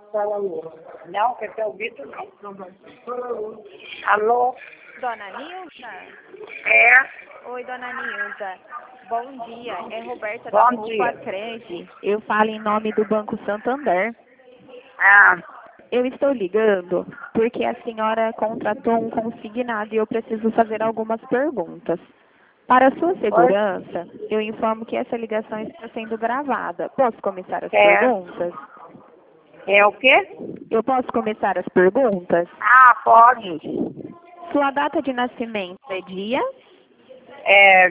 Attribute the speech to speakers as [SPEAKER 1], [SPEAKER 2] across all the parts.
[SPEAKER 1] Não, quer ter ouvido não. Alô?
[SPEAKER 2] Dona Nilza?
[SPEAKER 1] É?
[SPEAKER 2] Oi, Dona Nilza. Bom dia. É Roberta da
[SPEAKER 1] Bom dia.
[SPEAKER 2] Poupa Cred. Eu falo em nome do Banco Santander.
[SPEAKER 1] Ah,
[SPEAKER 2] Eu estou ligando porque a senhora contratou um consignado e eu preciso fazer algumas perguntas. Para sua
[SPEAKER 1] oi?
[SPEAKER 2] segurança, eu informo que essa ligação está sendo gravada. Posso começar as
[SPEAKER 1] É.
[SPEAKER 2] perguntas?
[SPEAKER 1] É o quê?
[SPEAKER 2] Eu posso começar as perguntas?
[SPEAKER 1] Ah, pode.
[SPEAKER 2] Sua data de nascimento é dia?
[SPEAKER 1] É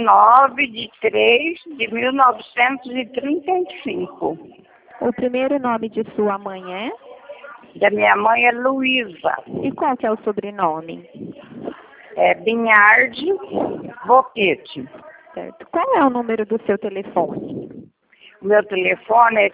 [SPEAKER 1] 29/3/1935.
[SPEAKER 2] O primeiro nome de sua mãe é?
[SPEAKER 1] Da minha mãe é Luísa.
[SPEAKER 2] E qual que é o sobrenome?
[SPEAKER 1] É Binhardi Boquete.
[SPEAKER 2] Certo. Qual é o número do seu telefone?
[SPEAKER 1] O meu telefone é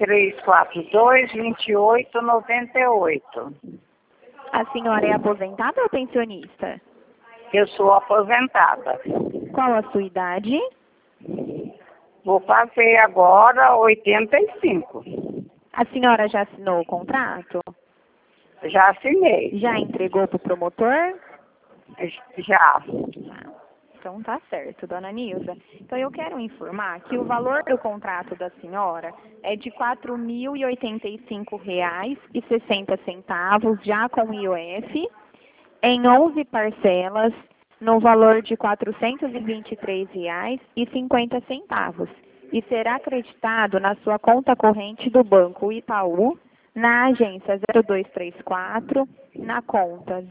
[SPEAKER 1] 3342-2898.
[SPEAKER 2] A senhora é aposentada ou pensionista?
[SPEAKER 1] Eu sou aposentada.
[SPEAKER 2] Qual a sua idade?
[SPEAKER 1] Vou fazer agora 85.
[SPEAKER 2] A senhora já assinou o contrato?
[SPEAKER 1] Já assinei.
[SPEAKER 2] Já entregou para o promotor?
[SPEAKER 1] Já.
[SPEAKER 2] Tá. Então tá certo, dona Nilza. Então eu quero informar que o valor do contrato da senhora é de R$ 4.085,60, já com IOF, em 11 parcelas, no valor de R$ 423,50, e será acreditado na sua conta corrente do Banco Itaú, na agência 0234, na conta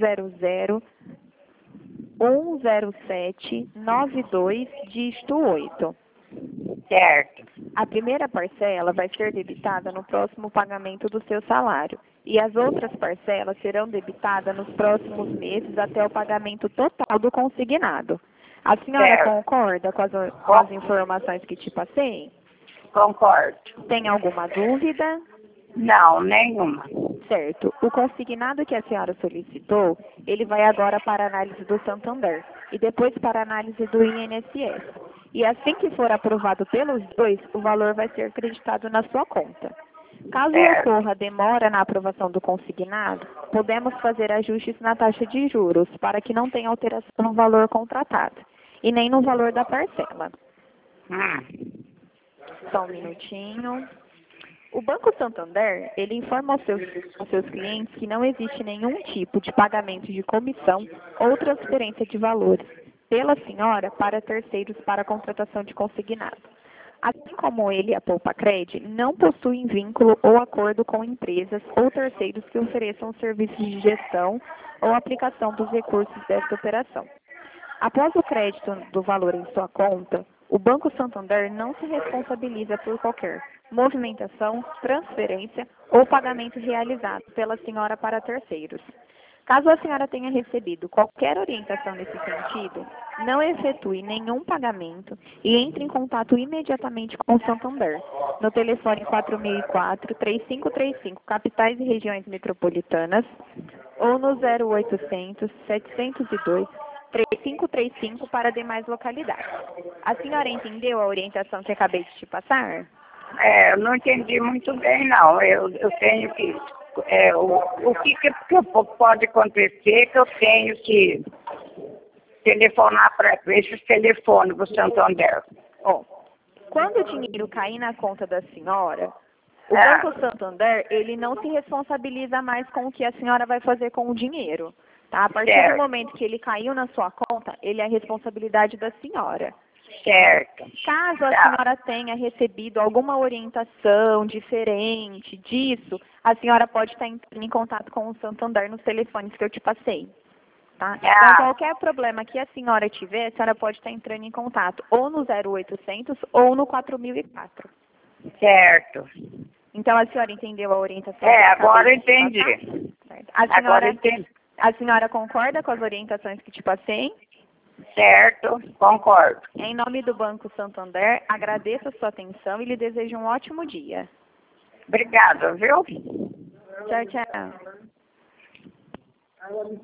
[SPEAKER 2] 000-107-92, dígito 8.
[SPEAKER 1] Certo.
[SPEAKER 2] A primeira parcela vai ser debitada no próximo pagamento do seu salário e as outras parcelas serão debitadas nos próximos meses até o pagamento total do consignado. A senhora
[SPEAKER 1] Certo.
[SPEAKER 2] concorda com as informações que te passei?
[SPEAKER 1] Concordo.
[SPEAKER 2] Tem alguma dúvida?
[SPEAKER 1] Não, nenhuma.
[SPEAKER 2] Certo. O consignado que a senhora solicitou, ele vai agora para a análise do Santander e depois para a análise do INSS. E assim que for aprovado pelos dois, o valor vai ser acreditado na sua conta. Caso
[SPEAKER 1] Certo.
[SPEAKER 2] ocorra demora na aprovação do consignado, podemos fazer ajustes na taxa de juros para que não tenha alteração no valor contratado e nem no valor da parcela. Só um minutinho. O Banco Santander, ele informa aos seus clientes que não existe nenhum tipo de pagamento de comissão ou transferência de valores pela senhora para terceiros para a contratação de consignado. Assim como ele, a Poupa Cred, não possuem vínculo ou acordo com empresas ou terceiros que ofereçam serviços de gestão ou aplicação dos recursos desta operação. Após o crédito do valor em sua conta, o Banco Santander não se responsabiliza por qualquer movimentação, transferência ou pagamento realizado pela senhora para terceiros. Caso a senhora tenha recebido qualquer orientação nesse sentido, não efetue nenhum pagamento e entre em contato imediatamente com o Santander, no telefone 4004-3535, capitais e regiões metropolitanas, ou no 0800-702-3535 para demais localidades. A senhora entendeu a orientação que acabei de te passar?
[SPEAKER 1] Eu não entendi muito bem, não. Eu tenho que... o que pode acontecer que eu tenho que telefonar para esses telefones do Santander?
[SPEAKER 2] Quando o dinheiro cair na conta da senhora, o Banco Santander, ele não se responsabiliza mais com o que a senhora vai fazer com o dinheiro. Tá? A partir do momento que ele caiu na sua conta, ele é a responsabilidade da senhora.
[SPEAKER 1] Certo.
[SPEAKER 2] Caso a senhora tenha recebido alguma orientação diferente disso, a senhora pode estar entrando em contato com o Santander nos telefones que eu te passei. Tá? Então, qualquer problema que a senhora tiver, a senhora pode estar entrando em contato ou no 0800 ou no 4004.
[SPEAKER 1] Certo.
[SPEAKER 2] Então, a senhora entendeu a orientação?
[SPEAKER 1] Agora entendi.
[SPEAKER 2] Certo.
[SPEAKER 1] Agora entendi.
[SPEAKER 2] A senhora concorda com as orientações que te passei?
[SPEAKER 1] Certo, concordo.
[SPEAKER 2] Em nome do Banco Santander, agradeço a sua atenção e lhe desejo um ótimo dia.
[SPEAKER 1] Obrigada, viu?
[SPEAKER 2] Tchau, tchau.